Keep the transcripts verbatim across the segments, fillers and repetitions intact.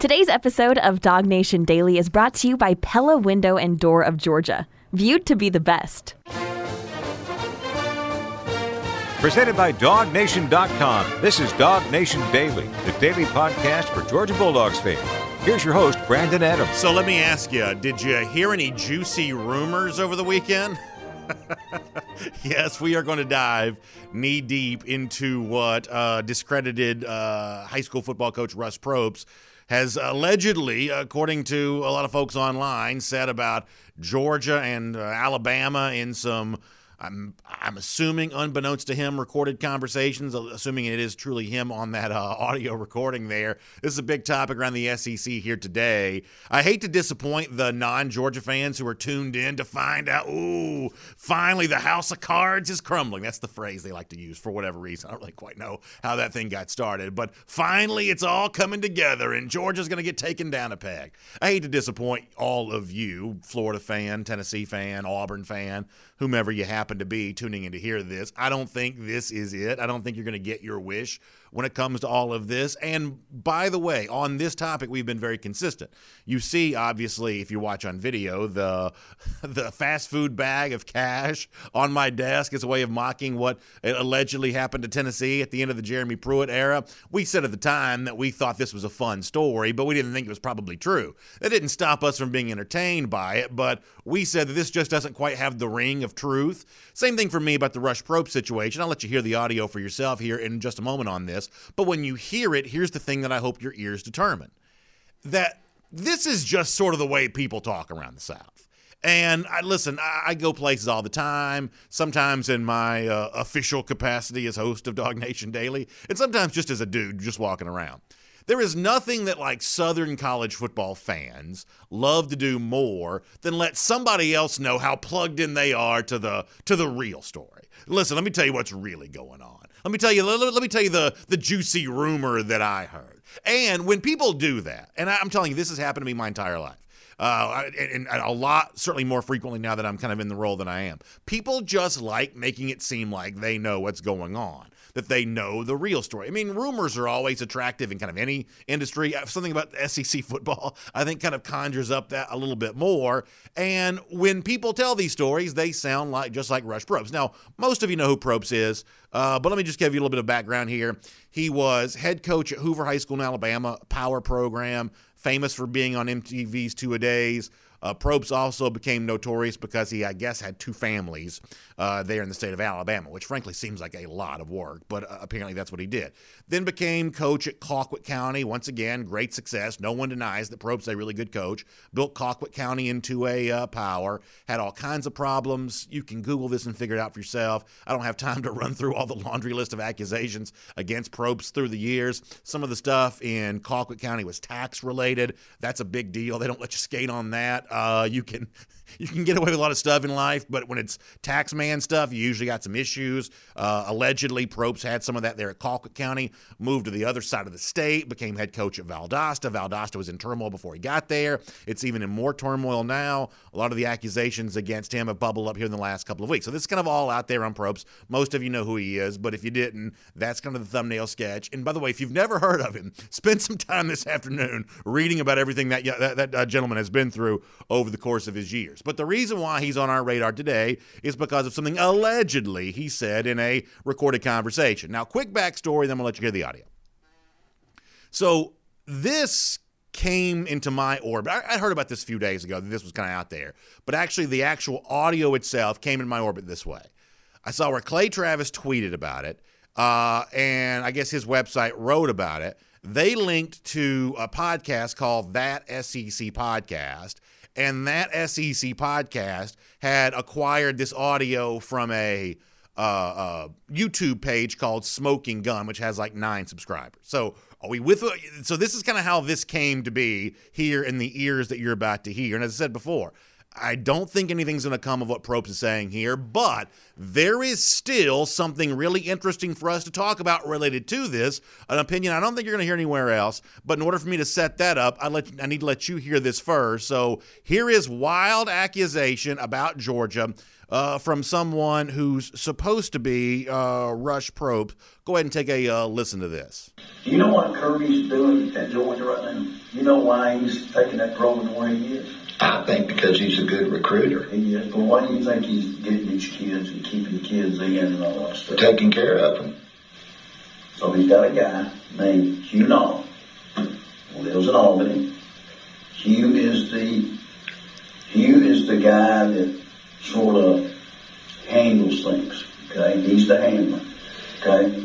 Today's episode of Dog Nation Daily is brought to you by Pella Window and Door of Georgia, viewed to be the best. Presented by dog nation dot com. This is Dog Nation Daily, the daily podcast for Georgia Bulldogs fans. Here's your host, Brandon Adams. So let me ask you, did you hear any juicy rumors over the weekend? Yes, we are going to dive knee-deep into what uh, discredited uh, high school football coach Russ Propst has allegedly, according to a lot of folks online, said about Georgia and uh, Alabama in some, I'm I'm assuming, unbeknownst to him, recorded conversations, assuming it is truly him on that uh, audio recording there. This is a big topic around the S E C here today. I hate to disappoint the non-Georgia fans who are tuned in to find out, ooh, finally the house of cards is crumbling. That's the phrase they like to use for whatever reason. I don't really quite know how that thing got started, but finally it's all coming together and Georgia's going to get taken down a peg. I hate to disappoint all of you, Florida fan, Tennessee fan, Auburn fan, whomever you happen to be tuning in to hear this. I don't think this is it. I don't think you're going to get your wish when it comes to all of this. And by the way, on this topic, we've been very consistent. You see, obviously, if you watch on video, the the fast food bag of cash on my desk is a way of mocking what allegedly happened to Tennessee at the end of the Jeremy Pruitt era. We said at the time that we thought this was a fun story, but we didn't think it was probably true. That didn't stop us from being entertained by it, but we said that this just doesn't quite have the ring of truth. Same thing for me about the Russ Propst situation. I'll let you hear the audio for yourself here in just a moment on this. But when you hear it, here's the thing that I hope your ears determine. That this is just sort of the way people talk around the South. And I listen, I, I go places all the time, sometimes in my uh, official capacity as host of Dog Nation Daily, and sometimes just as a dude just walking around. There is nothing that like Southern college football fans love to do more than let somebody else know how plugged in they are to the to the real story. Listen, let me tell you what's really going on. Let me tell you, let, let me tell you the, the juicy rumor that I heard. And when people do that, and I'm telling you, this has happened to me my entire life. Uh, and, and a lot, certainly more frequently now that I'm kind of in the role than I am. People just like making it seem like they know what's going on, that they know the real story. I mean, rumors are always attractive in kind of any industry. Something about S E C football, I think, kind of conjures up that a little bit more. And when people tell these stories, they sound like just like Russ Propst. Now, most of you know who Propst is, uh, but let me just give you a little bit of background here. He was head coach at Hoover High School in Alabama, power program, famous for being on M T V's Two-A-Days. Uh, Propst also became notorious because he, I guess, had two families uh, there in the state of Alabama, which frankly seems like a lot of work, but uh, apparently that's what he did. Then became coach at Colquitt County. Once again, great success. No one denies that Propst is a really good coach. Built Colquitt County into a uh, power. Had all kinds of problems. You can Google this and figure it out for yourself. I don't have time to run through all the laundry list of accusations against Propst through the years. Some of the stuff in Colquitt County was tax-related. That's a big deal. They don't let you skate on that. Uh, you can you can get away with a lot of stuff in life, but when it's tax man stuff, you usually got some issues. Uh, allegedly, Propst had some of that there at Colquitt County, moved to the other side of the state, became head coach at Valdosta. Valdosta was in turmoil before he got there. It's even in more turmoil now. A lot of the accusations against him have bubbled up here in the last couple of weeks. So this is kind of all out there on Propst. Most of you know who he is, but if you didn't, that's kind of the thumbnail sketch. And by the way, if you've never heard of him, spend some time this afternoon reading about everything that that, that uh, gentleman has been through over the course of his years. But the reason why he's on our radar today is because of something allegedly he said in a recorded conversation. Now, quick backstory, then I'm going to let you hear the audio. So this came into my orbit. I, I heard about this a few days ago, that this was kind of out there. But actually, the actual audio itself came in my orbit this way. I saw where Clay Travis tweeted about it, uh, and I guess his website wrote about it. They linked to a podcast called That S E C Podcast, and that S E C podcast had acquired this audio from a uh, uh, YouTube page called Smoking Gun, which has like nine subscribers. So are we with? So this is kind of how this came to be here in the ears that you're about to hear. And as I said before, I don't think anything's going to come of what Propst is saying here, but there is still something really interesting for us to talk about related to this, an opinion I don't think you're going to hear anywhere else, but in order for me to set that up, I, let, I need to let you hear this first. So here is wild accusation about Georgia uh, from someone who's supposed to be uh, Russ Propst. Go ahead and take a uh, listen to this. Do you know what Kirby's doing at Georgia right now? You know why he's taking that program the way he is? I think because he's a good recruiter. He is. But why do you think he's getting these kids and keeping kids in and all that stuff? Taking care of them. So he's got a guy named Hugh Long, who lives in Albany. Hugh is the Hugh is the guy that sort of handles things. Okay, he's the handler. Okay,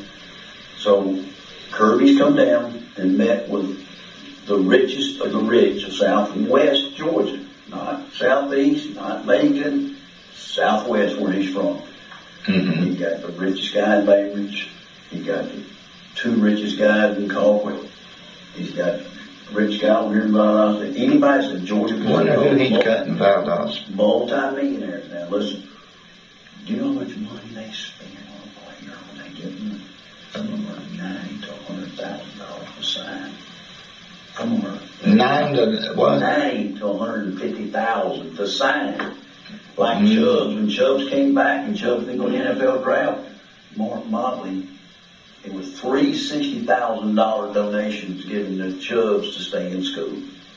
so Kirby's come down and met with the richest of the rich of Southwest Georgia, not Southeast, not Macon, Southwest where he's from. Mm-hmm. He got the richest guy in Bay Ridge. He got the two richest guys in Caldwell. He's got a rich guy over here in Valdosta. Anybody's in Georgia. Wonder who he's got in Valdosta. Multi-millionaires now. Listen, do you know how much money they spend on a player when they get them? Some of them are nine to a hundred thousand dollars to sign. Some of them are Nine to what? nine to one hundred and fifty thousand to sign. Like Mm. Chubbs, when Chubbs came back and Chubbs didn't go to the N F L draft, Mark Motley, it was three sixty thousand dollar donations given to Chubbs to stay in school.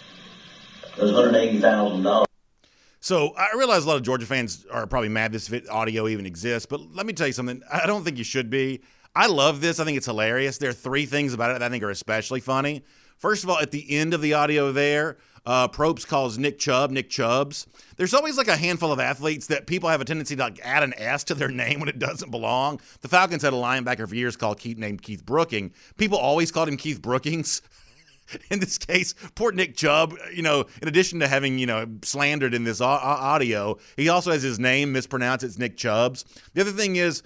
That was one hundred eighty thousand dollars. So I realize a lot of Georgia fans are probably mad this audio even exists, but let me tell you something. I don't think you should be. I love this. I think it's hilarious. There are three things about it that I think are especially funny. First of all, at the end of the audio there, uh, Probst calls Nick Chubb Nick Chubbs. There's always like a handful of athletes that people have a tendency to like add an S to their name when it doesn't belong. The Falcons had a linebacker for years called Keith, named Keith Brooking. People always called him Keith Brookings. In this case, poor Nick Chubb, you know, in addition to having, you know, slandered in this audio, he also has his name mispronounced. It's Nick Chubbs. The other thing is,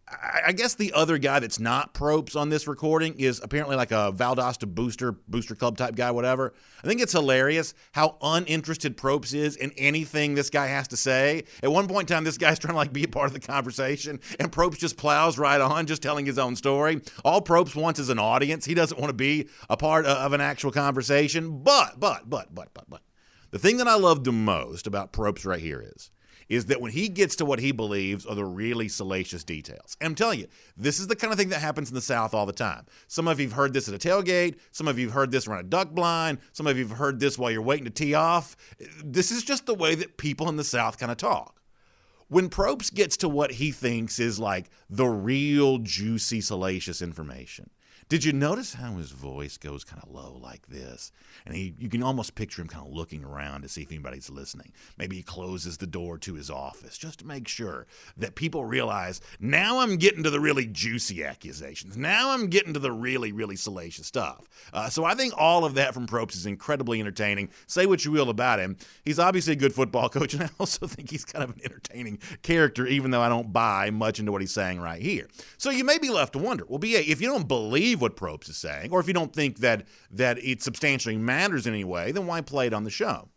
I guess the other guy that's not Probst on this recording is apparently like a Valdosta booster, booster club type guy, whatever. I think it's hilarious how uninterested Probst is in anything this guy has to say. At one point in time, this guy's trying to like be a part of the conversation, and Probst just plows right on, just telling his own story. All Probst wants is an audience. He doesn't want to be a part of an actual conversation. But, but, but, but, but, but. The thing that I love the most about Probst right here is, is that when he gets to what he believes are the really salacious details. And I'm telling you, this is the kind of thing that happens in the South all the time. Some of you have heard this at a tailgate. Some of you have heard this around a duck blind. Some of you have heard this while you're waiting to tee off. This is just the way that people in the South kind of talk. When Probst gets to what he thinks is like the real juicy, salacious information, did you notice how his voice goes kind of low like this? And he, you can almost picture him kind of looking around to see if anybody's listening. Maybe he closes the door to his office just to make sure that people realize, now I'm getting to the really juicy accusations. Now I'm getting to the really, really salacious stuff. Uh, so I think all of that from Probst is incredibly entertaining. Say what you will about him. He's obviously a good football coach, and I also think he's kind of an entertaining character, even though I don't buy much into what he's saying right here. So you may be left to wonder, well, B A, if you don't believe what Probst is saying, or if you don't think that that it substantially matters in any way, then why play it on the show?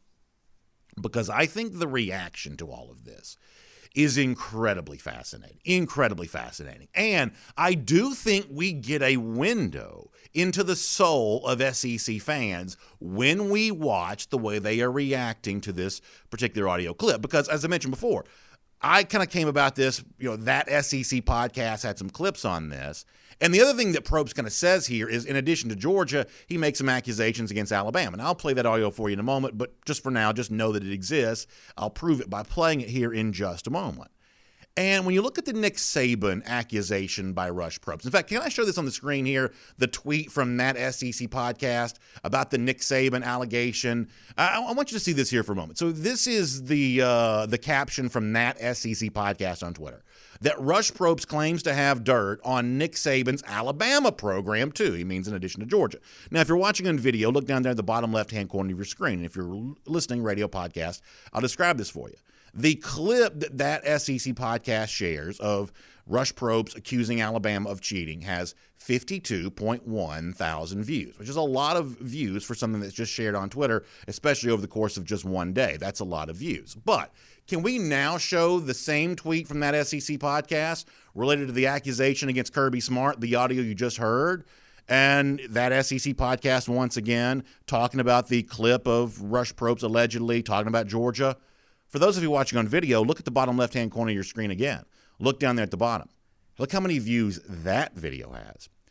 Because I think the reaction to all of this is incredibly fascinating, incredibly fascinating. And I do think we get a window into the soul of S E C fans when we watch the way they are reacting to this particular audio clip. Because as I mentioned before, I kind of came about this, you know, that S E C podcast had some clips on this. And the other thing that Probst kind of says here is, in addition to Georgia, he makes some accusations against Alabama. And I'll play that audio for you in a moment, but just for now, just know that it exists. I'll prove it by playing it here in just a moment. And when you look at the Nick Saban accusation by Rush Probst, in fact, can I show this on the screen here, the tweet from that S E C podcast about the Nick Saban allegation? I, I want you to see this here for a moment. So this is the uh, the caption from that S E C podcast on Twitter, that Rush Probst claims to have dirt on Nick Saban's Alabama program, too. He means in addition to Georgia. Now, if you're watching on video, look down there at the bottom left-hand corner of your screen. And if you're listening radio podcast, I'll describe this for you. The clip that that S E C podcast shares of Rush Probst accusing Alabama of cheating has fifty-two point one thousand views, which is a lot of views for something that's just shared on Twitter, especially over the course of just one day. That's a lot of views. But can we now show the same tweet from that S E C podcast related to the accusation against Kirby Smart, the audio you just heard, and that S E C podcast once again talking about the clip of Rush Probst allegedly talking about Georgia? For those of you watching on video, look at the bottom left-hand corner of your screen again. Look down there at the bottom. Look how many views that video has.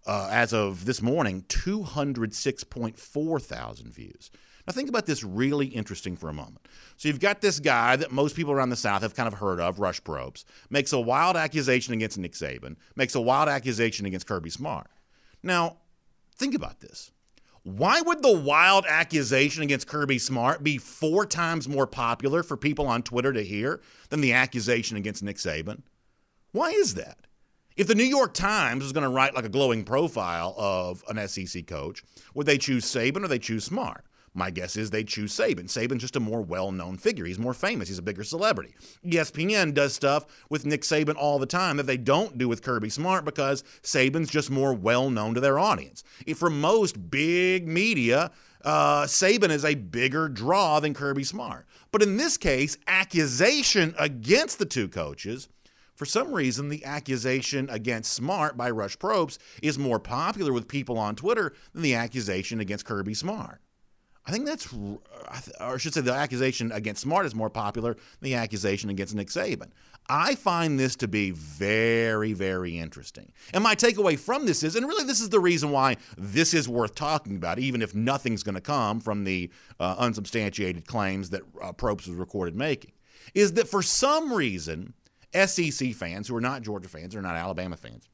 uh, as of this morning, two hundred six point four thousand views. Now think about this really interesting for a moment. So you've got this guy that most people around the South have kind of heard of, Rush Probst, makes a wild accusation against Nick Saban, makes a wild accusation against Kirby Smart. Now, think about this. Why would the wild accusation against Kirby Smart be four times more popular for people on Twitter to hear than the accusation against Nick Saban? Why is that? If the New York Times was going to write like a glowing profile of an S E C coach, would they choose Saban or they choose Smart? My guess is they choose Saban. Saban's just a more well-known figure. He's more famous. He's a bigger celebrity. E S P N does stuff with Nick Saban all the time that they don't do with Kirby Smart because Saban's just more well-known to their audience. If for most big media, uh, Saban is a bigger draw than Kirby Smart. But in this case, accusation against the two coaches, for some reason, the accusation against Smart by Rush Probst is more popular with people on Twitter than the accusation against Kirby Smart. I think that's, or I should say the accusation against Smart is more popular than the accusation against Nick Saban. I find this to be very, very interesting. And my takeaway from this is, and really this is the reason why this is worth talking about, even if nothing's going to come from the uh, unsubstantiated claims that uh, Probst was recorded making, is that for some reason, S E C fans who are not Georgia fans or not Alabama fans,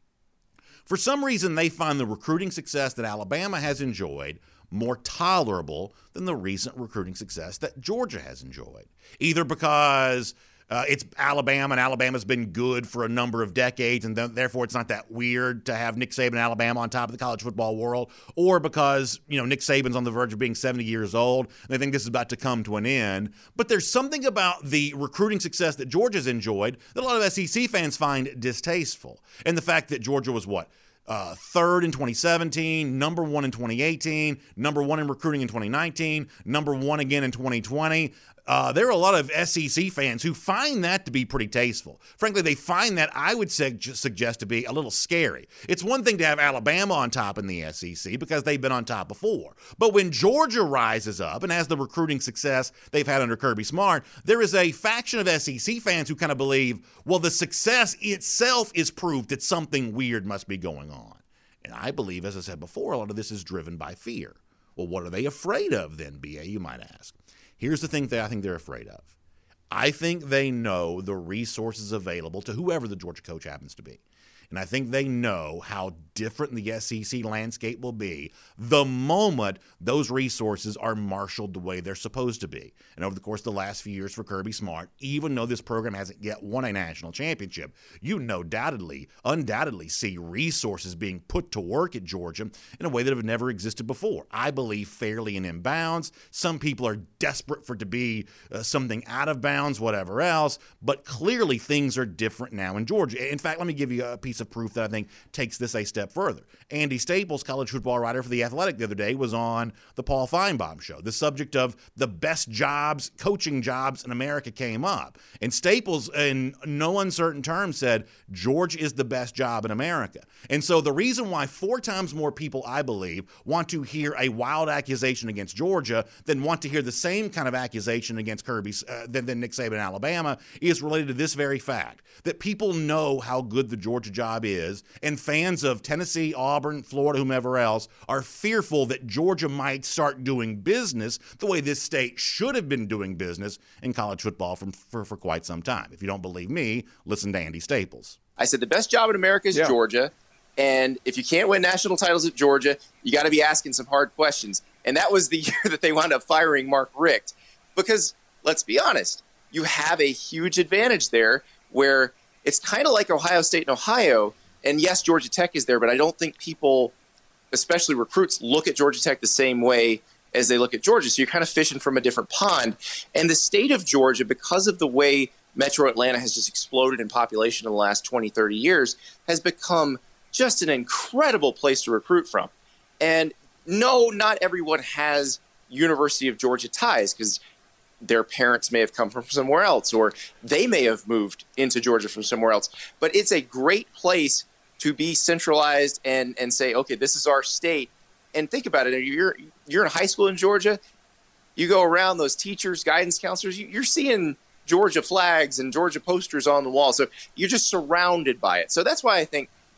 for some reason they find the recruiting success that Alabama has enjoyed more tolerable than the recent recruiting success that Georgia has enjoyed. Either because uh, it's Alabama and Alabama's been good for a number of decades and th- therefore it's not that weird to have Nick Saban and Alabama on top of the college football world, or because, you know, Nick Saban's on the verge of being seventy years old and they think this is about to come to an end. But there's something about the recruiting success that Georgia's enjoyed that a lot of S E C fans find distasteful. And the fact that Georgia was what? Uh, third in twenty seventeen, number one in twenty eighteen, number one in recruiting in twenty nineteen, number one again in twenty twenty. Uh, there are a lot of S E C fans who find that to be pretty tasteful. Frankly, they find that, I would sug- suggest, to be a little scary. It's one thing to have Alabama on top in the S E C because they've been on top before. But when Georgia rises up and has the recruiting success they've had under Kirby Smart, there is a faction of S E C fans who kind of believe, well, the success itself is proof that something weird must be going on. And I believe, as I said before, a lot of this is driven by fear. Well, what are they afraid of then, B A, you might ask? Here's the thing that I think they're afraid of. I think they know the resources available to whoever the Georgia coach happens to be. And I think they know how different the S E C landscape will be the moment those resources are marshaled the way they're supposed to be. And over the course of the last few years for Kirby Smart, even though this program hasn't yet won a national championship, you no doubtedly, undoubtedly see resources being put to work at Georgia in a way that have never existed before. I believe fairly and in bounds. Some people are desperate for it to be uh, something out of bounds, whatever else, but clearly things are different now in Georgia. In fact, let me give you a piece of proof that I think takes this a step further. Andy Staples, college football writer for The Athletic the other day, was on the Paul Feinbaum show. The subject of the best jobs, coaching jobs in America came up. And Staples, in no uncertain terms, said Georgia is the best job in America. And so the reason why four times more people, I believe, want to hear a wild accusation against Georgia than want to hear the same kind of accusation against Kirby, uh, than, than Nick Saban in Alabama is related to this very fact, that people know how good the Georgia job is, and fans of Tennessee, Auburn, Florida, whomever else, are fearful that Georgia might start doing business the way this state should have been doing business in college football from, for, for quite some time. If you don't believe me, listen to Andy Staples. I said the best job in America is yeah. Georgia, and if you can't win national titles at Georgia, you got to be asking some hard questions. And that was the year that they wound up firing Mark Richt, because let's be honest, you have a huge advantage there where it's kind of like Ohio State and Ohio. And yes, Georgia Tech is there, but I don't think people, especially recruits, look at Georgia Tech the same way as they look at Georgia. So you're kind of fishing from a different pond. And the state of Georgia, because of the way Metro Atlanta has just exploded in population in the last twenty, thirty years, has become just an incredible place to recruit from. And no, not everyone has University of Georgia ties, because their parents may have come from somewhere else, or they may have moved into Georgia from somewhere else. But it's a great place to be centralized and, and say, okay, this is our state. And think about it. You're, you're in high school in Georgia. You go around, those teachers, guidance counselors, you're seeing Georgia flags and Georgia posters on the wall. So you're just surrounded by it. So that's why I think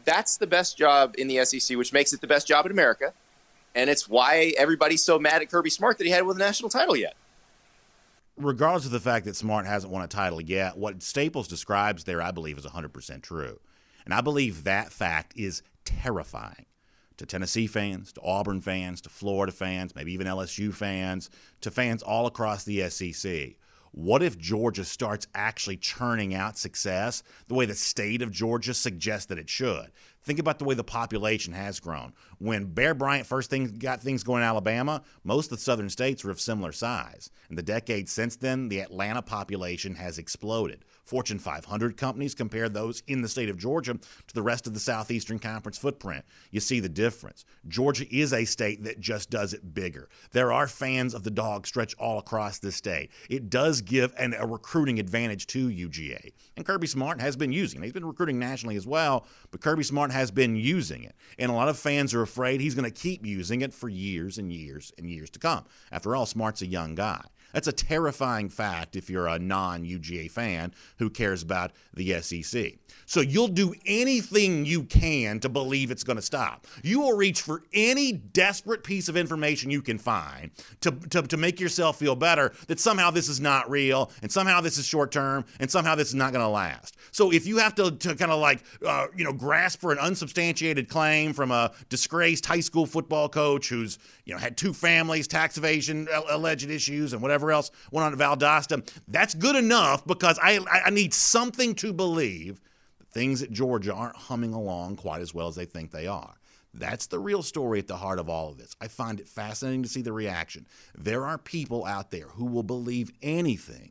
That's the best job in the S E C, which makes it the best job in America. And it's why everybody's so mad at Kirby Smart that he hadn't won the national title yet. Regardless of the fact that Smart hasn't won a title yet, what Staples describes there, I believe, is one hundred percent true. And I believe that fact is terrifying to Tennessee fans, to Auburn fans, to Florida fans, maybe even L S U fans, to fans all across the S E C. What if Georgia starts actually churning out success the way the state of Georgia suggests that it should? Think about the way the population has grown. When Bear Bryant first thing, got things going in Alabama, most of the southern states were of similar size. In the decades since then, the Atlanta population has exploded. Fortune five hundred companies compare those in the state of Georgia to the rest of the Southeastern Conference footprint. You see the difference. Georgia is a state that just does it bigger. There are fans of the dog stretch all across this state. It does give an, a recruiting advantage to U G A. And Kirby Smart has been using it. He's been recruiting nationally as well, but Kirby Smart has been using it. And a lot of fans are afraid he's going to keep using it for years and years and years to come. After all, Smart's a young guy. That's a terrifying fact if you're a non-U G A fan who cares about the S E C. So you'll do anything you can to believe it's going to stop. You will reach for any desperate piece of information you can find to, to, to make yourself feel better that somehow this is not real and somehow this is short-term and somehow this is not going to last. So if you have to, to kind of like, uh, you know, grasp for an unsubstantiated claim from a disgraced high school football coach who's, you know, had two families, tax evasion, alleged issues, and whatever else went on at Valdosta, that's good enough because I, I need something to believe that things at Georgia aren't humming along quite as well as they think they are. That's the real story at the heart of all of this. I find it fascinating to see the reaction. There are people out there who will believe anything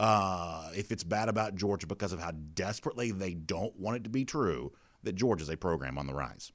uh, if it's bad about Georgia because of how desperately they don't want it to be true that Georgia's a program on the rise.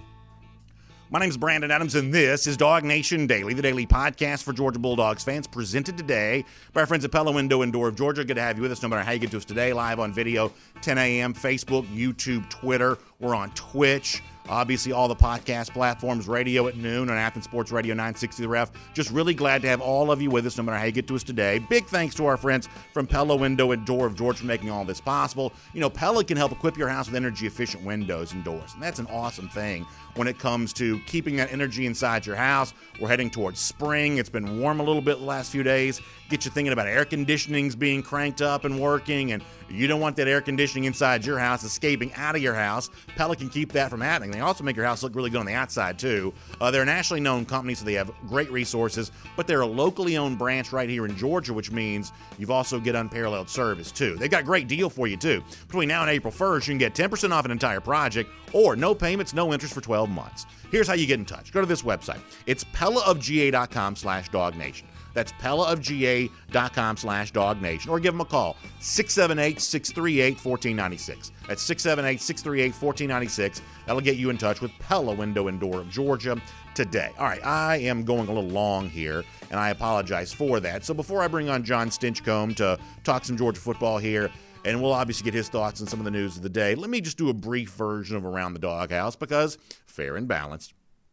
My name is Brandon Adams, and this is Dog Nation Daily, the daily podcast for Georgia Bulldogs fans, presented today by our friends at Pella Window and Door of Georgia. Good to have you with us, no matter how you get to us today, live on video, ten a.m., Facebook, YouTube, Twitter. We're on Twitch. Obviously, all the podcast platforms, radio at noon on Athens Sports Radio nine sixty The Ref. Just really glad to have all of you with us, no matter how you get to us today. Big thanks to our friends from Pella Window and Door of Georgia for making all this possible. You know, Pella can help equip your house with energy-efficient windows and doors, and that's an awesome thing when it comes to keeping that energy inside your house. We're heading towards spring. It's been warm a little bit the last few days. Get you thinking about air conditionings being cranked up and working, and you don't want that air conditioning inside your house escaping out of your house. Pella can keep that from happening. They also make your house look really good on the outside, too. Uh, they're a nationally known company, so they have great resources, but they're a locally owned branch right here in Georgia, which means you've also get unparalleled service, too. They've got a great deal for you, too. Between now and April first, you can get ten percent off an entire project or no payments, no interest for twelve months. Here's how you get in touch. Go to this website. It's pellaofga.com slash dognation. That's pellaofga.com slash dognation. Or give them a call, six seven eight, six three eight, one four nine six. That's six seven eight, six three eight, one four nine six. That'll get you in touch with Pella Window and Door of Georgia today. All right, I am going a little long here, and I apologize for that. So before I bring on John Stinchcomb to talk some Georgia football here, and we'll obviously get his thoughts on some of the news of the day, let me just do a brief version of Around the Doghouse because fair and balanced.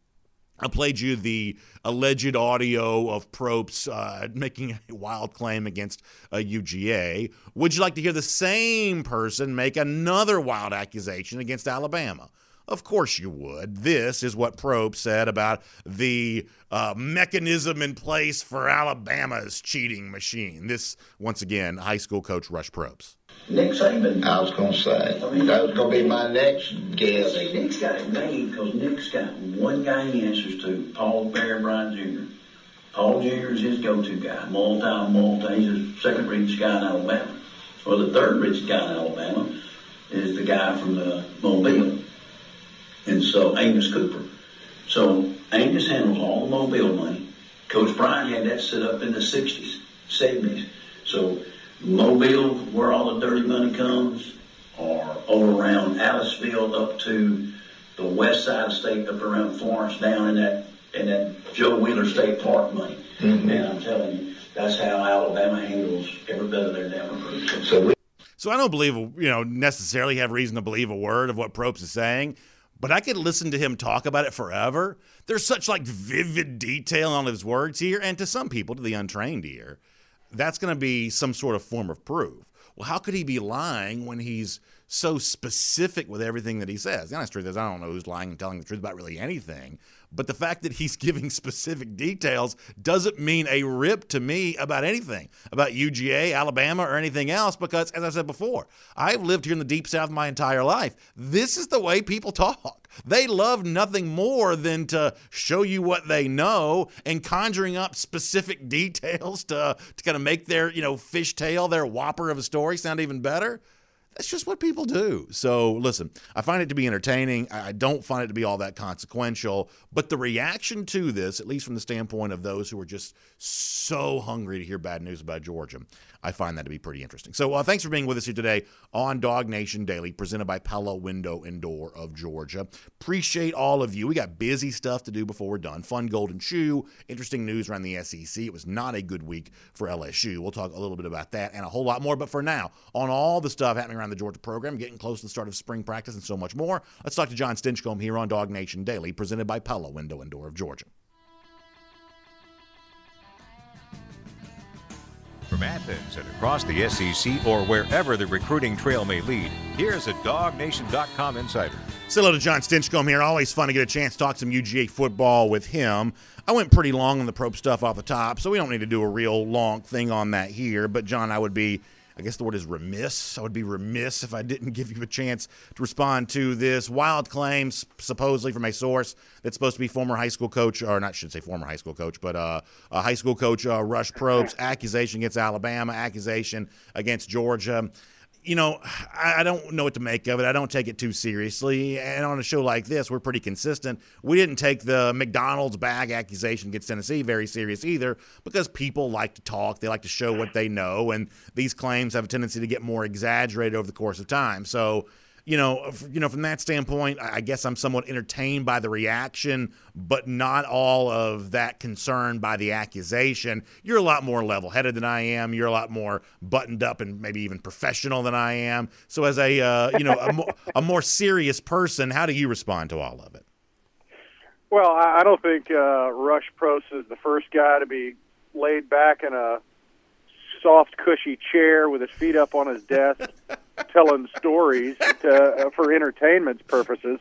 I played you the alleged audio of Probst uh, making a wild claim against uh, U G A. Would you like to hear the same person make another wild accusation against Alabama? Of course you would. This is what Probst said about the uh, mechanism in place for Alabama's cheating machine. This, once again, high school coach Rush Probst. Nick Saban. I was going to say, that was going to be my next guess. See, Nick's got it made because Nick's got one guy he answers to, Paul Bear Bryant Junior Paul Junior is his go-to guy, multi, multi. He's the second richest guy in Alabama. Well, the third richest guy in Alabama is the guy from the Mobile. And so, Amos Cooper. So, Amos handles all the Mobile money. Coach Bryant had that set up in the sixties, seventies. So, Mobile, where all the dirty money comes, or all around Aliceville up to the west side of the state, up around Florence, down in that in that Joe Wheeler State Park money. Mm-hmm. And I'm telling you, that's how Alabama handles every bit of their damn recruiting. So, we- so I don't believe, you know, necessarily have reason to believe a word of what Probst is saying, but I could listen to him talk about it forever. There's such like vivid detail on his words here, and to some people, to the untrained ear, that's going to be some sort of form of proof. well, how could he be lying when he's so specific with everything that he says? The honest truth is I don't know who's lying and telling the truth about really anything. But the fact that he's giving specific details doesn't mean a rip to me about anything, about U G A, Alabama, or anything else, because, as I said before, I've lived here in the Deep South my entire life. This is the way people talk. They love nothing more than to show you what they know and conjuring up specific details to, to kind of make their, you know, fishtail, their whopper of a story sound even better. That's just what people do. So, listen, I find it to be entertaining. I don't find it to be all that consequential. But the reaction to this, at least from the standpoint of those who are just so hungry to hear bad news about Georgia, I find that to be pretty interesting. So, uh, thanks for being with us here today on Dog Nation Daily, presented by Pella Window and Door of Georgia. Appreciate all of you. We got busy stuff to do before we're done. Fun Golden Shoe, interesting news around the S E C. It was not a good week for L S U. We'll talk a little bit about that and a whole lot more. But for now, on all the stuff happening around the Georgia program, getting close to the start of spring practice and so much more, let's talk to John Stinchcomb here on Dog Nation Daily, presented by Pella Window and Door of Georgia. From Athens and across the S E C or wherever the recruiting trail may lead, here's a Dog Nation dot com insider. Say hello to John Stinchcomb here. Always fun to get a chance to talk some U G A football with him. I went pretty long on the probe stuff off the top, so we don't need to do a real long thing on that here. But, John, I would be, I guess the word is remiss. I would be remiss if I didn't give you a chance to respond to this wild claims, supposedly from a source that's supposed to be former high school coach, or not, I should say former high school coach, but uh, a high school coach, uh, Rush Probst, accusation against Alabama, accusation against Georgia. You know, I don't know what to make of it. I don't take it too seriously. And on a show like this, we're pretty consistent. We didn't take the McDonald's bag accusation against Tennessee very serious either, because people like to talk. They like to show what they know. And these claims have a tendency to get more exaggerated over the course of time. So, you know, you know, from that standpoint, I guess I'm somewhat entertained by the reaction, but not all of that concerned by the accusation. You're a lot more level-headed than I am. You're a lot more buttoned up and maybe even professional than I am. So as a, uh, you know, a, mo- a more serious person, how do you respond to all of it? Well, I don't think uh, Rush Probst is the first guy to be laid back in a soft, cushy chair with his feet up on his desk telling stories to, uh, for entertainment purposes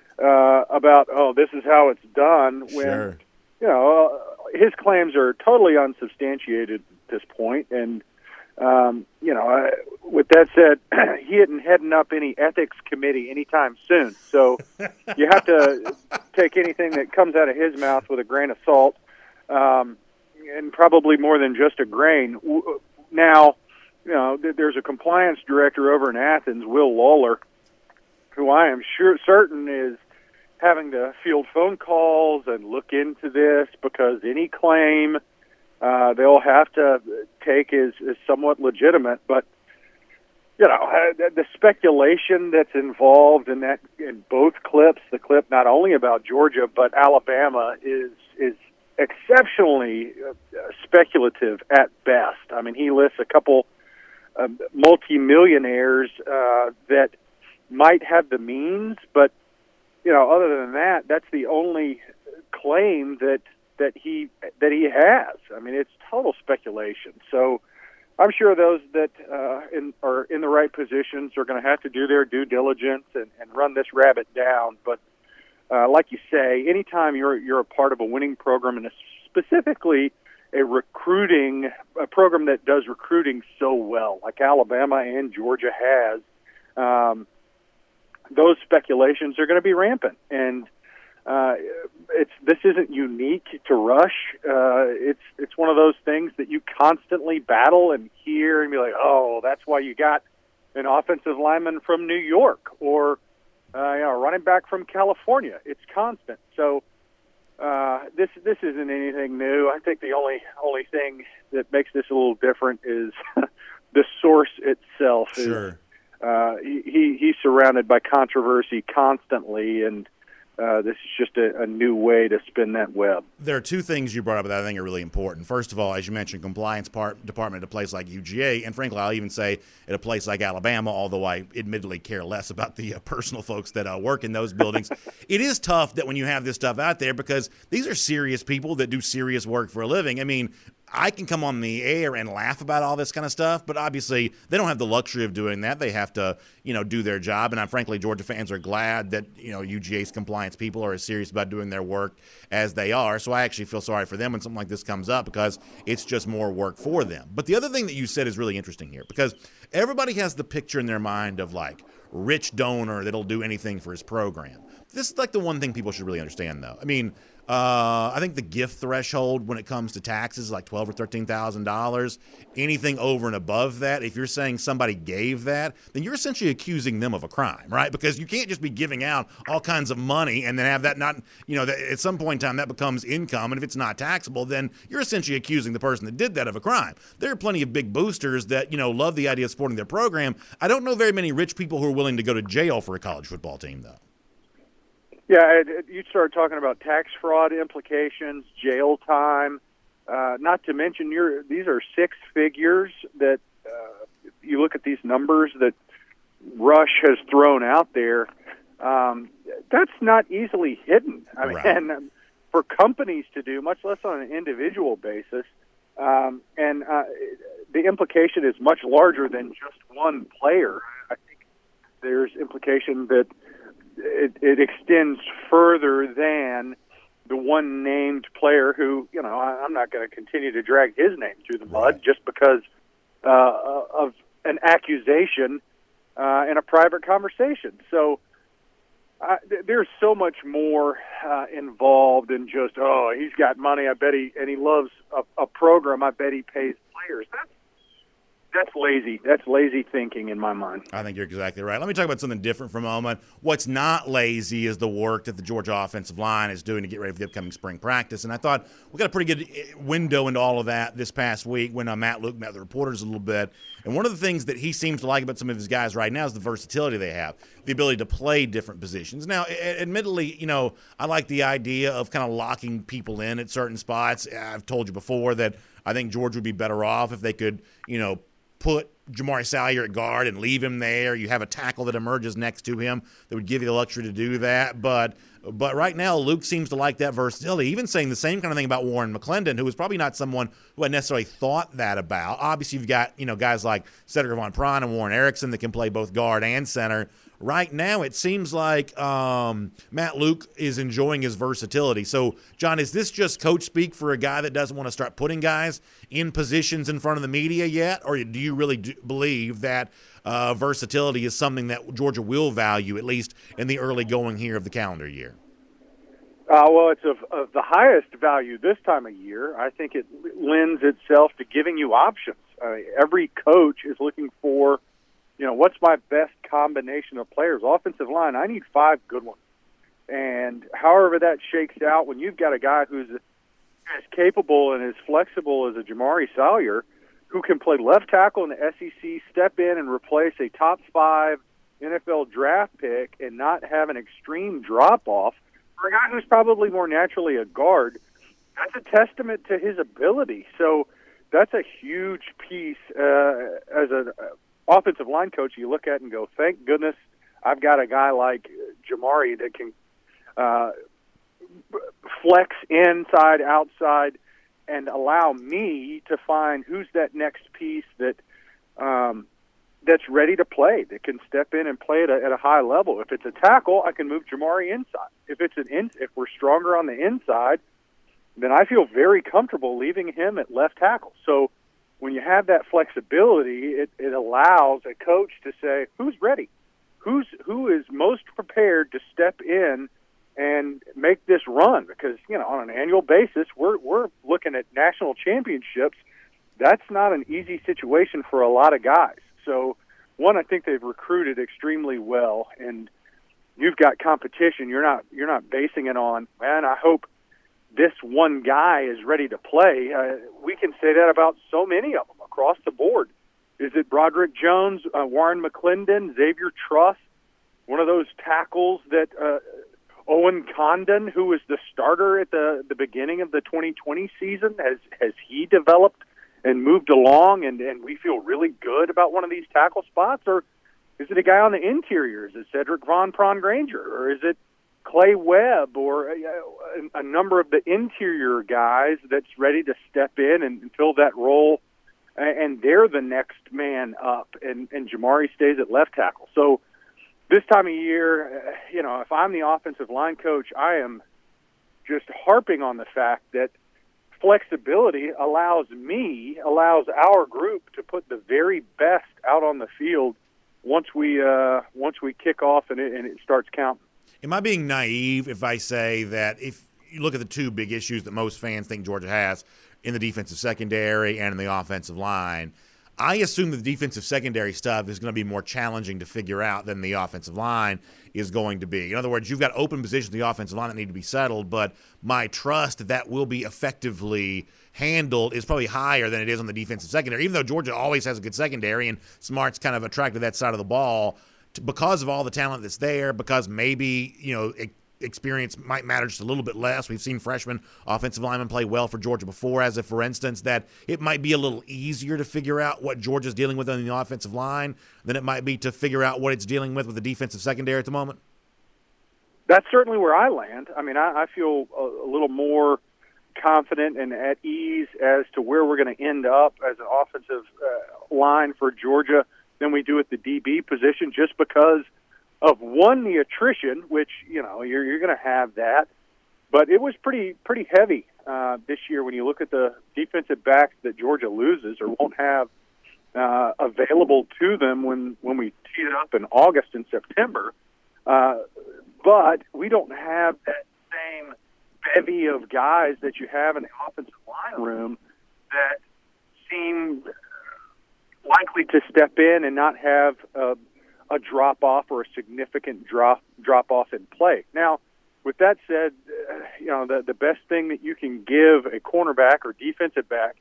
uh, about, oh, this is how it's done. When, Sure. you know, uh, his claims are totally unsubstantiated at this point. And, um, you know, uh, with that said, he isn't heading up any ethics committee anytime soon. So you have to take anything that comes out of his mouth with a grain of salt, um, and probably more than just a grain. Now, you know, there's a compliance director over in Athens, Will Lawler, who I am sure certain is having to field phone calls and look into this, because any claim uh, they'll have to take is, is somewhat legitimate. But, you know, the speculation that's involved in that, in both clips, the clip not only about Georgia but Alabama, is is exceptionally uh, speculative at best. I mean, he lists a couple uh, multimillionaires uh, that might have the means, but, you know, other than that, that's the only claim that that he that he has. I mean, it's total speculation. So I'm sure those that uh, in, are in the right positions are going to have to do their due diligence and, and run this rabbit down. But Uh, like you say, anytime you're you're a part of a winning program, and specifically a recruiting a program that does recruiting so well, like Alabama and Georgia has, um, those speculations are going to be rampant. And uh, it's this isn't unique to Rush. Uh, it's it's one of those things that you constantly battle and hear and be like, oh, that's why you got an offensive lineman from New York, or Uh, you know, running back from California. It's constant. So uh, this this isn't anything new. I think the only only thing that makes this a little different is the source itself. Sure. Is, uh, he he's surrounded by controversy constantly, and uh, this is just a, a new way to spin that web. There are two things you brought up that I think are really important. First of all, as you mentioned, compliance part, department at a place like U G A, and frankly, I'll even say at a place like Alabama, although I admittedly care less about the uh, personal folks that uh, work in those buildings. It is tough that when you have this stuff out there, because these are serious people that do serious work for a living. I mean, I can come on the air and laugh about all this kind of stuff, but obviously they don't have the luxury of doing that. They have to, you know, do their job. And I'm frankly, Georgia fans are glad that, you know, U G A's compliance people are as serious about doing their work as they are. So I actually feel sorry for them when something like this comes up because it's just more work for them. But the other thing that you said is really interesting here because everybody has the picture in their mind of like rich donor that'll do anything for his program. This is like the one thing people should really understand, though. I mean, uh, I think the gift threshold when it comes to taxes is like twelve thousand dollars or thirteen thousand dollars. Anything over and above that, if you're saying somebody gave that, then you're essentially accusing them of a crime, right? Because you can't just be giving out all kinds of money and then have that not, you know, that at some point in time that becomes income. And if it's not taxable, then you're essentially accusing the person that did that of a crime. There are plenty of big boosters that, you know, love the idea of supporting their program. I don't know very many rich people who are willing to go to jail for a college football team, though. Yeah, you start talking about tax fraud implications, jail time, uh, not to mention you're, these are six figures that uh, you look at these numbers that Rush has thrown out there. Um, that's not easily hidden. I mean, right. and um, for companies to do, much less on an individual basis, um, and uh, the implication is much larger than just one player. I think there's implication that It, it extends further than the one named player who, you know, I, I'm not going to continue to drag his name through the mud right. just because uh, of an accusation uh, in a private conversation. So uh, th- there's so much more uh, involved in just, oh, he's got money, I bet he, and he loves a, a program, I bet he pays players. That's That's lazy. That's lazy thinking in my mind. I think you're exactly right. Let me talk about something different for a moment. What's not lazy is the work that the Georgia offensive line is doing to get ready for the upcoming spring practice. And I thought we got a pretty good window into all of that this past week when uh, Matt Luke met the reporters a little bit. And one of the things that he seems to like about some of his guys right now is the versatility they have, the ability to play different positions. Now, admittedly, you know, I like the idea of kind of locking people in at certain spots. I've told you before that I think Georgia would be better off if they could, you know, put Jamari Salyer at guard and leave him there. You have a tackle that emerges next to him that would give you the luxury to do that. But but right now, Luke seems to like that versatility, even saying the same kind of thing about Warren McClendon, who was probably not someone who had necessarily thought that about. Obviously, you've got, you know, guys like Cedric Von Prine and Warren Erickson that can play both guard and center. Right now, it seems like um, Matt Luke is enjoying his versatility. So, John, is this just coach speak for a guy that doesn't want to start putting guys in positions in front of the media yet? Or do you really do believe that uh, versatility is something that Georgia will value, at least in the early going here of the calendar year? Uh, well, it's of, of the highest value this time of year. I think it lends itself to giving you options. Uh, every coach is looking for, you know, what's my best combination of players? Offensive line, I need five good ones. And however that shakes out, when you've got a guy who's as capable and as flexible as a Jamari Salyer, who can play left tackle in the S E C, step in and replace a top five N F L draft pick and not have an extreme drop-off, for a guy who's probably more naturally a guard, that's a testament to his ability. So that's a huge piece uh, as an offensive line coach you look at and go, thank goodness I've got a guy like Jamari that can uh, flex inside, outside, and allow me to find who's that next piece that um, that's ready to play, that can step in and play at a, at a high level. If it's a tackle, I can move Jamari inside. If it's an in, if we're stronger on the inside, then I feel very comfortable leaving him at left tackle. So when you have that flexibility, it, it allows a coach to say, who's ready? Who's who is most prepared to step in and make this run? Because, you know, on an annual basis, we're we're looking at national championships. That's not an easy situation for a lot of guys. So, one, I think they've recruited extremely well, and you've got competition. You're not you're not basing it on, man, I hope this one guy is ready to play. Uh, we can say that about so many of them across the board. Is it Broderick Jones, uh, Warren McClendon, Xavier Truss, one of those tackles that uh, Owen Condon, who was the starter at the, the beginning of the twenty twenty season, has has he developed and moved along, and, and we feel really good about one of these tackle spots? Or is it a guy on the interior? Is it Cedric Von Prine Granger? Or is it Clay Webb or a, a number of the interior guys that's ready to step in and, and fill that role, and they're the next man up, and, and Jamari stays at left tackle. So this time of year, you know, if I'm the offensive line coach, I am just harping on the fact that flexibility allows me, allows our group to put the very best out on the field once we uh, once we kick off and it, and it starts counting. Am I being naive if I say that if you look at the two big issues that most fans think Georgia has in the defensive secondary and in the offensive line, I assume that the defensive secondary stuff is going to be more challenging to figure out than the offensive line is going to be. In other words, you've got open positions in the offensive line that need to be settled, but my trust that that will be effectively handled is probably higher than it is on the defensive secondary, even though Georgia always has a good secondary and Smart's kind of attracted that side of the ball to, because of all the talent that's there, because maybe, you know, it, experience might matter just a little bit less. We've seen freshman offensive linemen play well for Georgia before, as if, for instance, that it might be a little easier to figure out what Georgia's dealing with on the offensive line than it might be to figure out what it's dealing with with the defensive secondary at the moment? That's certainly where I land. I mean, I, I feel a, a little more confident and at ease as to where we're going to end up as an offensive uh, line for Georgia than we do at the D B position, just because of, one, the attrition, which, you know, you're you're going to have that, but it was pretty pretty heavy uh, this year when you look at the defensive backs that Georgia loses or won't have uh, available to them when, when we tee it up in August and September. Uh, but we don't have that same bevy of guys that you have in the offensive line room that seem likely to step in and not have uh, a drop-off or a significant drop drop off in play. Now, with that said, uh, you know, the, the best thing that you can give a cornerback or defensive back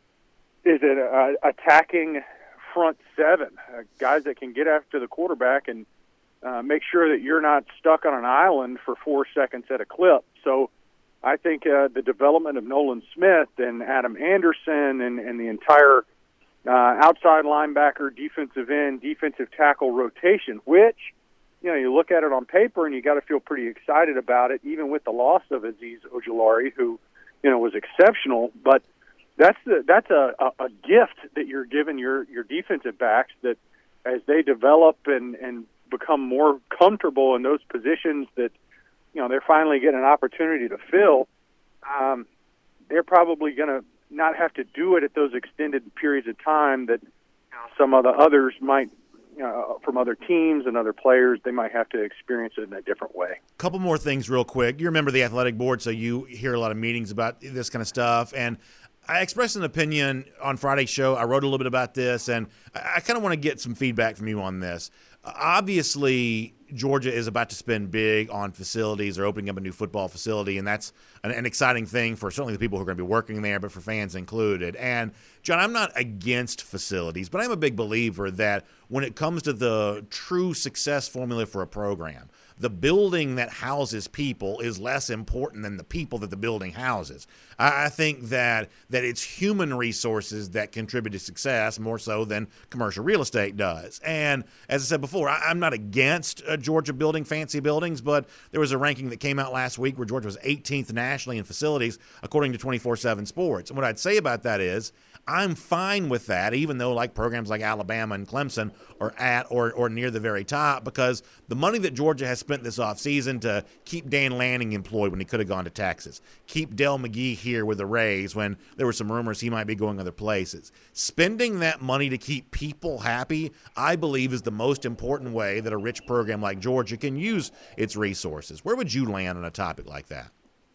is an uh, attacking front seven, uh, guys that can get after the quarterback and uh, make sure that you're not stuck on an island for four seconds at a clip. So I think uh, the development of Nolan Smith and Adam Anderson and, and the entire Uh, outside linebacker, defensive end, defensive tackle rotation, which, you know, you look at it on paper and you got to feel pretty excited about it, even with the loss of Azeez Ojulari, who, you know, was exceptional. But that's the, that's a, a, a gift that you're giving your, your defensive backs, that as they develop and, and become more comfortable in those positions that, you know, they're finally getting an opportunity to fill, um, they're probably going to not have to do it at those extended periods of time that, you know, some of the others might, you know, from other teams and other players, they might have to experience it in a different way. A couple more things real quick. You remember the athletic board, so you hear a lot of meetings about this kind of stuff. And I expressed an opinion on Friday's show. I wrote a little bit about this, and I, I kind of want to get some feedback from you on this. Uh, obviously, Georgia is about to spend big on facilities or opening up a new football facility, and that's an, an exciting thing for certainly the people who are going to be working there, but for fans included. And, John, I'm not against facilities, but I'm a big believer that when it comes to the true success formula for a program, the building that houses people is less important than the people that the building houses. I, I think that that it's human resources that contribute to success more so than commercial real estate does. And as I said before, I, I'm not against uh, Georgia building fancy buildings, but there was a ranking that came out last week where Georgia was eighteenth nationally in facilities, according to twenty-four seven Sports. And what I'd say about that is I'm fine with that, even though like programs like Alabama and Clemson are at or, or near the very top, because the money that Georgia has spent this offseason to keep Dan Lanning employed when he could have gone to Texas, keep Dell McGee here with the Rays when there were some rumors he might be going other places. Spending that money to keep people happy, I believe, is the most important way that a rich program like Georgia can use its resources. Where would you land on a topic like that?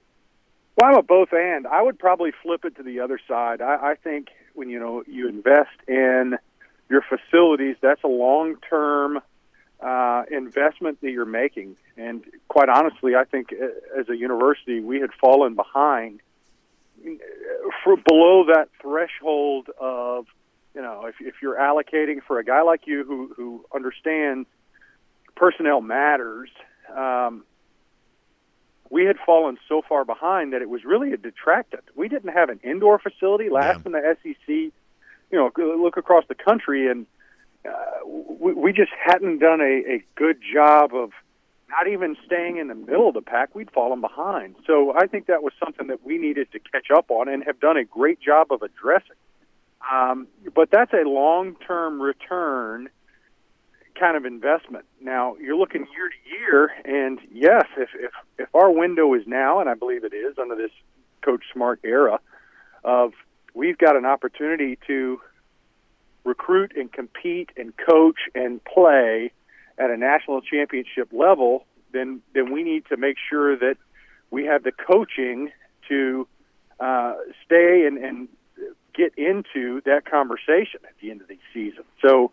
Well, I'm a both and. I would probably flip it to the other side. I, I think when you know you invest in your facilities, that's a long-term uh, investment that you're making. And quite honestly, I think as a university, we had fallen behind for below that threshold of, you know, if, if you're allocating for a guy like you who, who understands personnel matters, um, we had fallen so far behind that it was really a detractant. We didn't have an indoor facility, last yeah. in the S E C. You know, look across the country, and uh, we, we just hadn't done a, a good job of not even staying in the middle of the pack, we'd fallen behind. So I think that was something that we needed to catch up on and have done a great job of addressing. Um, but that's a long-term return kind of investment. Now, you're looking year to year, and yes, if, if, if our window is now, and I believe it is under this Coach Smart era, of we've got an opportunity to recruit and compete and coach and play at a national championship level, then then we need to make sure that we have the coaching to uh, stay and, and get into that conversation at the end of the season. So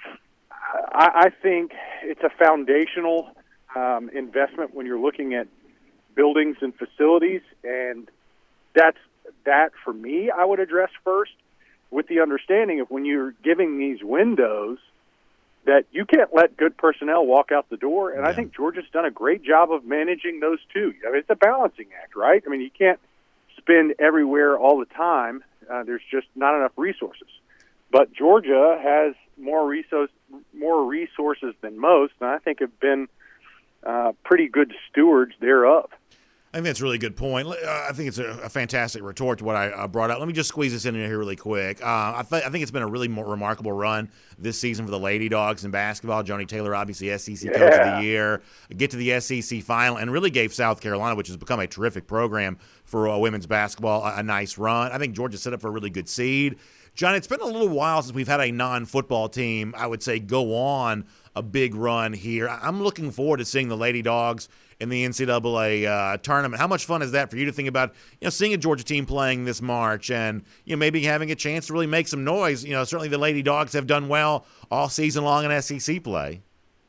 I, I think it's a foundational um, investment when you're looking at buildings and facilities, and that's that for me I would address first, with the understanding of when you're giving these windows that you can't let good personnel walk out the door. And yeah. I think Georgia's done a great job of managing those two. I mean, it's a balancing act, right? I mean, you can't spend everywhere all the time. Uh, there's just not enough resources. But Georgia has more resource, more resources than most, and I think have been uh, pretty good stewards thereof. I think that's a really good point. I think it's a, a fantastic retort to what I uh, brought up. Let me just squeeze this in here really quick. Uh, I, th- I think it's been a really more remarkable run this season for the Lady Dogs in basketball. Joni Taylor, obviously S E C yeah. Coach of the Year, get to the S E C final, and really gave South Carolina, which has become a terrific program for uh, women's basketball, a, a nice run. I think Georgia set up for a really good seed. John, it's been a little while since we've had a non-football team, I would say, go on a big run here. I'm looking forward to seeing the Lady Dogs in the N C double A uh, tournament. How much fun is that for you to think about, you know, seeing a Georgia team playing this March and, you know, maybe having a chance to really make some noise? You know, certainly the Lady Dogs have done well all season long in S E C play.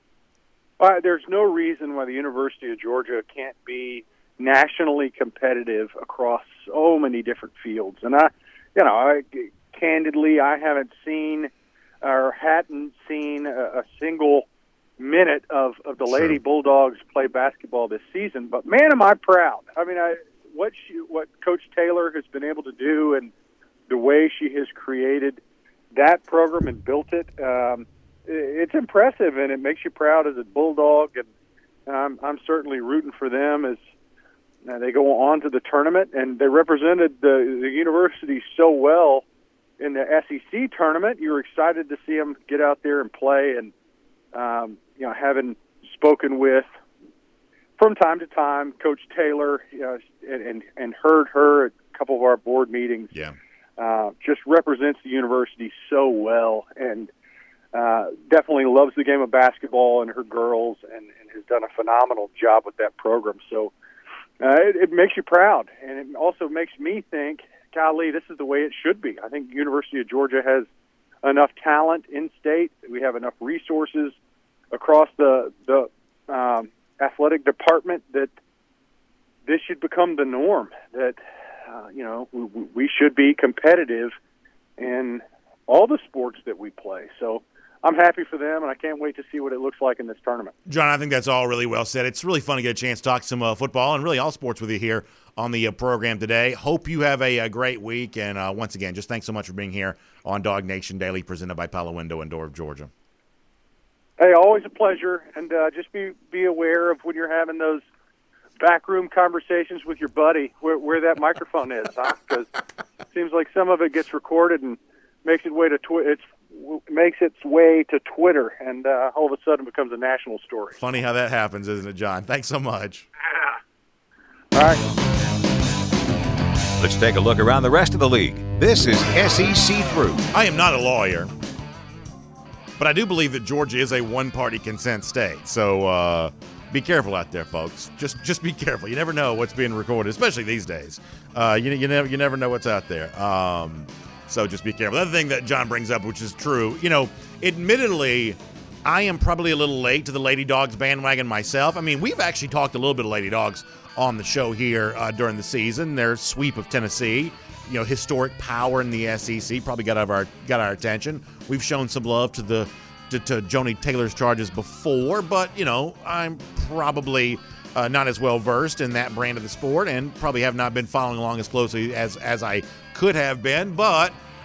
Uh, there's no reason why the University of Georgia can't be nationally competitive across so many different fields. And I, you know, I, candidly, I haven't seen or hadn't seen a, a single minute of, of the Lady sure. Bulldogs play basketball this season, but man, am I proud. I mean, I, what she, what Coach Taylor has been able to do and the way she has created that program and built it, um, it's impressive, and it makes you proud as a Bulldog, and I'm, I'm certainly rooting for them as uh, they go on to the tournament, and they represented the, the university so well in the S E C tournament. You were excited to see them get out there and play, and um, you know, having spoken with, from time to time, Coach Taylor, you know, and, and, and heard her at a couple of our board meetings, yeah, uh, just represents the university so well, and uh, definitely loves the game of basketball and her girls, and, and has done a phenomenal job with that program. So uh, it, it makes you proud, and it also makes me think, golly, this is the way it should be. I think the University of Georgia has enough talent in state. We have enough resources across the the um, athletic department that this should become the norm. That uh, you know we, we should be competitive in all the sports that we play. So I'm happy for them, and I can't wait to see what it looks like in this tournament. John, I think that's all really well said. It's really fun to get a chance to talk some uh, football and really all sports with you here on the uh, program today. Hope you have a, a great week, and uh, once again, just thanks so much for being here on Dog Nation Daily, presented by Pella Window and Door of Georgia. Hey, always a pleasure, and uh, just be be aware of when you're having those backroom conversations with your buddy where, where that microphone is, huh? Because it seems like some of it gets recorded and makes its way to twi- it's makes its way to Twitter, and uh, all of a sudden becomes a national story. Funny how that happens, isn't it, John? Thanks so much. Yeah. All right. Let's take a look around the rest of the league. This is S E C Through. I am not a lawyer, but I do believe that Georgia is a one-party consent state. So uh, be careful out there, folks. Just just be careful. You never know what's being recorded, especially these days. Uh, you you never you never know what's out there. Um, so just be careful. The other thing that John brings up, which is true, you know, admittedly, I am probably a little late to the Lady Dogs bandwagon myself. I mean, we've actually talked a little bit of Lady Dogs on the show here uh, during the season. Their sweep of Tennessee, you know, historic power in the S E C, probably got our got our attention. We've shown some love to the to, to Joni Taylor's charges before, but you know, I'm probably uh, not as well versed in that brand of the sport, and probably have not been following along as closely as as I could have been. But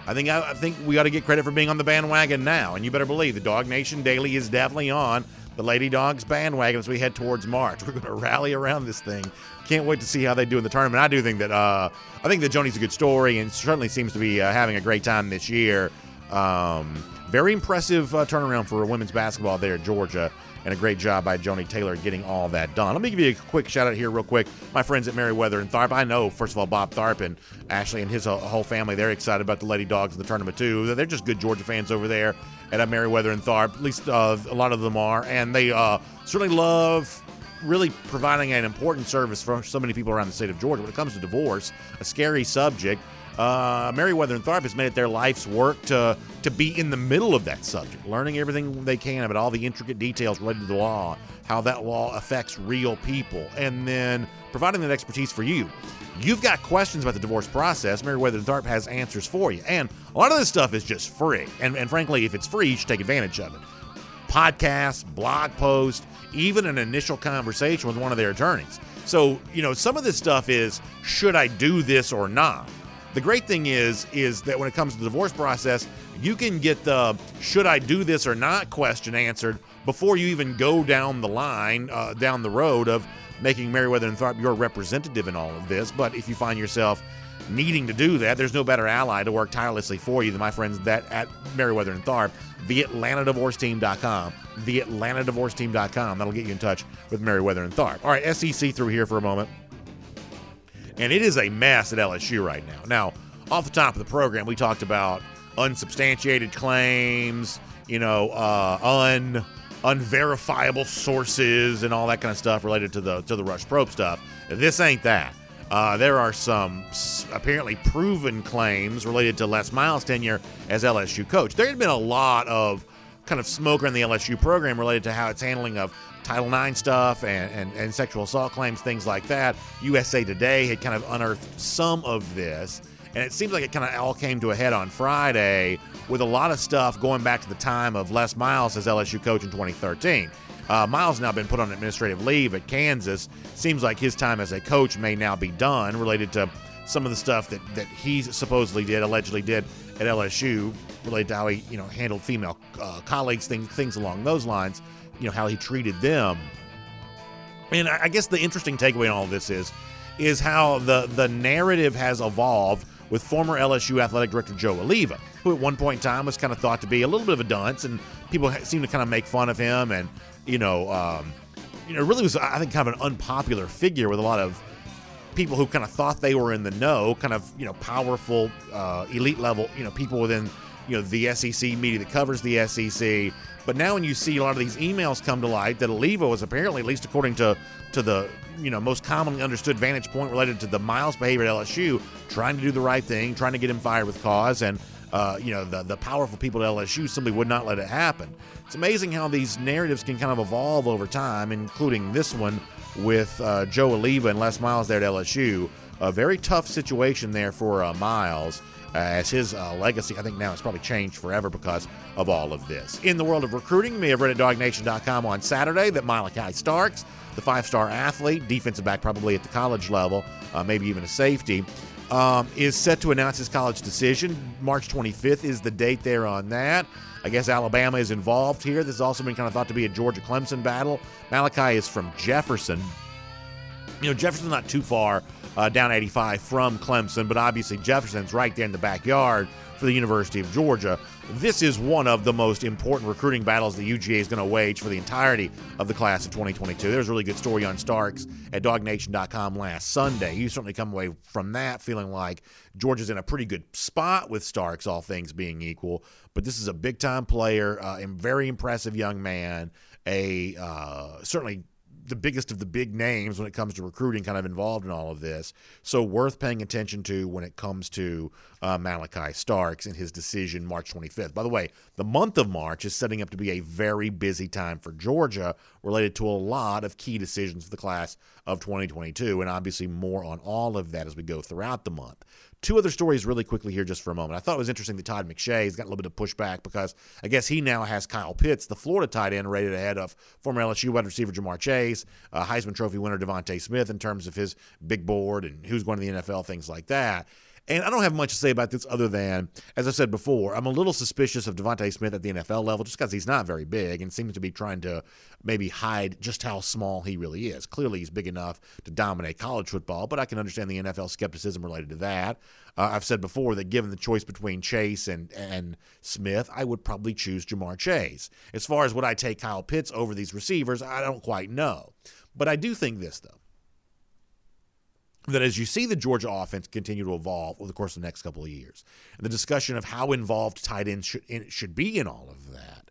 I think I, I think we ought to get credit for being on the bandwagon now, and you better believe the Dog Nation Daily is definitely on the Lady Dogs bandwagon as we head towards March. We're going to rally around this thing. Can't wait to see how they do in the tournament. I do think that uh, I think that Joni's a good story and certainly seems to be uh, having a great time this year. Um, very impressive uh, turnaround for women's basketball there at Georgia, and a great job by Joni Taylor getting all that done. Let me give you a quick shout out here real quick. My friends at Meriwether and Tharp. I know, first of all, Bob Tharp and Ashley and his uh, whole family, they're excited about the Lady Dogs in the tournament too. They're just good Georgia fans over there at uh, Meriwether and Tharp. At least uh, a lot of them are. And they uh, certainly love really providing an important service for so many people around the state of Georgia. When it comes to divorce, a scary subject, uh, Meriwether and Tharp has made it their life's work to to be in the middle of that subject, learning everything they can about all the intricate details related to the law, how that law affects real people, and then providing that expertise for you. You've got questions about the divorce process, Meriwether and Tharp has answers for you. And a lot of this stuff is just free. And, and frankly, if it's free, you should take advantage of it. Podcasts, blog posts, even an initial conversation with one of their attorneys. So, you know, some of this stuff is, should I do this or not? The great thing is, is that when it comes to the divorce process, you can get the should I do this or not question answered before you even go down the line, uh, down the road of making Meriwether and Tharp your representative in all of this. But if you find yourself needing to do that, there's no better ally to work tirelessly for you than my friends that at Meriwether and Tharp, the Atlanta Divorce Team dot com. the Atlanta Divorce Team dot com. That'll get you in touch with Meriwether and Tharp. All right, S E C through here for a moment. And it is a mess at L S U right now. Now, off the top of the program, we talked about unsubstantiated claims, you know, uh, un unverifiable sources and all that kind of stuff related to the to the Rush Probe stuff. This ain't that. Uh, there are some apparently proven claims related to Les Miles' tenure as L S U coach. There had been a lot of kind of smoke around the L S U program related to how it's handling of Title nine stuff and, and, and sexual assault claims, things like that. U S A Today had kind of unearthed some of this, and it seems like it kind of all came to a head on Friday with a lot of stuff going back to the time of Les Miles as L S U coach in twenty thirteen. Uh, Miles now been put on administrative leave at Kansas. Seems like his time as a coach may now be done related to some of the stuff that, that he supposedly did, allegedly did at L S U, related to how he, you know, handled female uh, colleagues, things, things along those lines, you know, how he treated them. And I, I guess the interesting takeaway in all of this is, is how the, the narrative has evolved with former L S U athletic director Joe Oliva, who at one point in time was kind of thought to be a little bit of a dunce, and people seem to kind of make fun of him, and you know, um, you know, really was, I think, kind of an unpopular figure with a lot of people who kind of thought they were in the know, kind of, you know, powerful, uh, elite level, you know, people within, you know, the S E C media that covers the S E C. But now when you see a lot of these emails come to light that Oliva was apparently, at least according to, to the, you know, most commonly understood vantage point related to the Miles behavior at L S U, trying to do the right thing, trying to get him fired with cause, and Uh, you know, the, the powerful people at L S U simply would not let it happen. It's amazing how these narratives can kind of evolve over time, including this one with uh, Joe Oliva and Les Miles there at L S U. A very tough situation there for uh, Miles, uh, as his uh, legacy, I think now, has probably changed forever because of all of this. In the world of recruiting, you may have read at dog nation dot com on Saturday that Malachi Starks, the five-star athlete, defensive back probably at the college level, uh, maybe even a safety, Um, is set to announce his college decision. March twenty-fifth is the date there on that. I guess Alabama is involved here. This has also been kind of thought to be a Georgia-Clemson battle. Malachi is from Jefferson. You know, Jefferson's not too far uh, down eighty-five from Clemson, but obviously Jefferson's right there in the backyard for the University of Georgia. This is one of the most important recruiting battles the U G A is going to wage for the entirety of the class of twenty twenty-two. There's a really good story on Starks at dog nation dot com last Sunday. You certainly come away from that feeling like Georgia's in a pretty good spot with Starks, all things being equal. But this is a big-time player, uh, and very impressive young man, a uh, certainly the biggest of the big names when it comes to recruiting kind of involved in all of this. So worth paying attention to when it comes to uh, Malachi Starks and his decision March twenty-fifth. By the way, the month of March is setting up to be a very busy time for Georgia related to a lot of key decisions for the class of twenty twenty-two, and obviously more on all of that as we go throughout the month. Two other stories really quickly here just for a moment. I thought it was interesting that Todd McShay has got a little bit of pushback because I guess he now has Kyle Pitts, the Florida tight end, rated ahead of former L S U wide receiver Jamar Chase, uh, Heisman Trophy winner Devontae Smith in terms of his big board and who's going to the N F L, things like that. And I don't have much to say about this other than, as I said before, I'm a little suspicious of Devontae Smith at the N F L level just because he's not very big and seems to be trying to maybe hide just how small he really is. Clearly, he's big enough to dominate college football, but I can understand the N F L skepticism related to that. Uh, I've said before that given the choice between Chase and, and Smith, I would probably choose Jamar Chase. As far as would I take Kyle Pitts over these receivers, I don't quite know. But I do think this, though, that as you see the Georgia offense continue to evolve over the course of the next couple of years, and the discussion of how involved tight ends should, in, should be in all of that,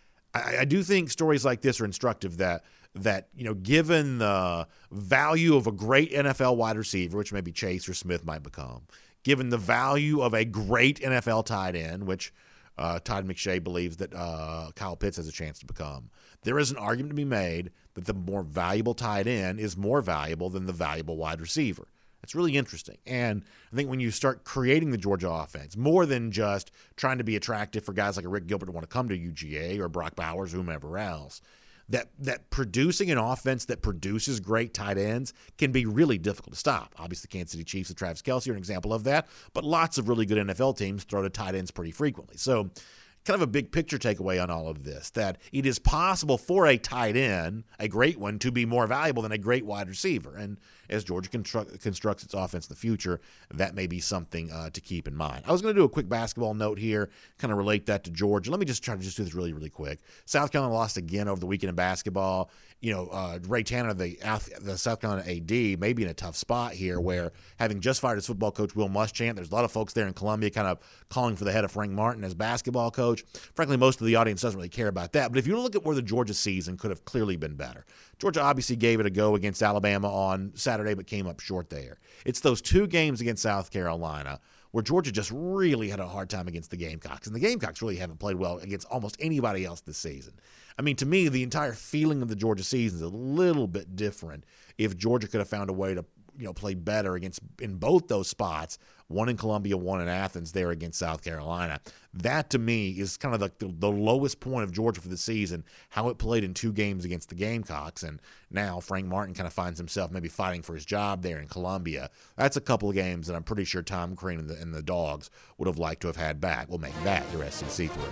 I, I do think stories like this are instructive that, that, you know, given the value of a great N F L wide receiver, which maybe Chase or Smith might become, given the value of a great N F L tight end, which uh, Todd McShay believes that uh, Kyle Pitts has a chance to become, there is an argument to be made that the more valuable tight end is more valuable than the valuable wide receiver. It's really interesting. And I think when you start creating the Georgia offense, more than just trying to be attractive for guys like a Rick Gilbert to want to come to U G A or Brock Bowers or whomever else, that that producing an offense that produces great tight ends can be really difficult to stop. Obviously, the Kansas City Chiefs and Travis Kelce are an example of that, but lots of really good N F L teams throw to tight ends pretty frequently. So kind of a big picture takeaway on all of this, that it is possible for a tight end, a great one, to be more valuable than a great wide receiver. And as Georgia construct, constructs its offense in the future, that may be something uh, to keep in mind. I was going to do a quick basketball note here, kind of relate that to Georgia. Let me just try to just do this really, really quick. South Carolina lost again over the weekend in basketball. You know, uh, Ray Tanner, the, the South Carolina A D, may be in a tough spot here where, having just fired his football coach, Will Muschamp, there's a lot of folks there in Columbia kind of calling for the head of Frank Martin as basketball coach. Frankly, most of the audience doesn't really care about that. But if you look at where the Georgia season could have clearly been better, Georgia obviously gave it a go against Alabama on Saturday, but came up short there. It's those two games against South Carolina where Georgia just really had a hard time against the Gamecocks. And the Gamecocks really haven't played well against almost anybody else this season. I mean, to me, the entire feeling of the Georgia season is a little bit different if Georgia could have found a way to, you know, play better against in both those spots, one in Columbia, one in Athens there against South Carolina. That, to me, is kind of the, the, the lowest point of Georgia for the season, how it played in two games against the Gamecocks. And now Frank Martin kind of finds himself maybe fighting for his job there in Columbia. That's a couple of games that I'm pretty sure Tom Crean and the, and the Dogs would have liked to have had back. We'll make that your S E C through.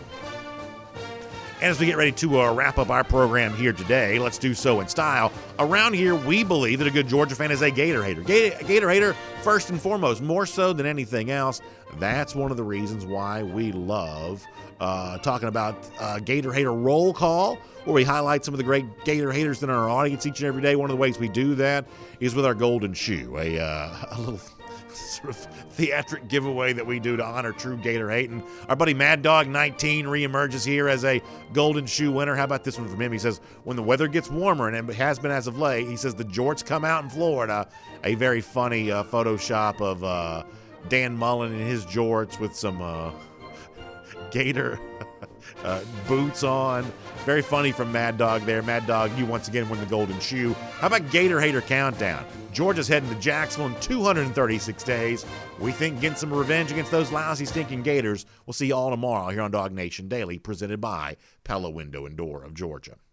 And as we get ready to uh, wrap up our program here today, let's do so in style. Around here, we believe that a good Georgia fan is a Gator hater. Gator, Gator hater, first and foremost, more so than anything else. That's one of the reasons why we love uh, talking about uh, Gator Hater Roll Call, where we highlight some of the great Gator haters in our audience each and every day. One of the ways we do that is with our Golden Shoe, a, uh, a little sort of theatric giveaway that we do to honor true Gator hating. Our buddy Mad Dog nineteen reemerges here as a Golden Shoe winner. How about this one from him? He says, when the weather gets warmer, and it has been as of late, he says the jorts come out in Florida. A very funny uh, Photoshop of uh, Dan Mullen in his jorts with some uh, Gator uh, boots on. Very funny from Mad Dog there. Mad Dog, you once again win the Golden Shoe. How about Gator Hater Countdown? Georgia's heading to Jacksonville in two hundred thirty-six days. We think getting some revenge against those lousy, stinking Gators. We'll see you all tomorrow here on Dog Nation Daily, presented by Pella Window and Door of Georgia.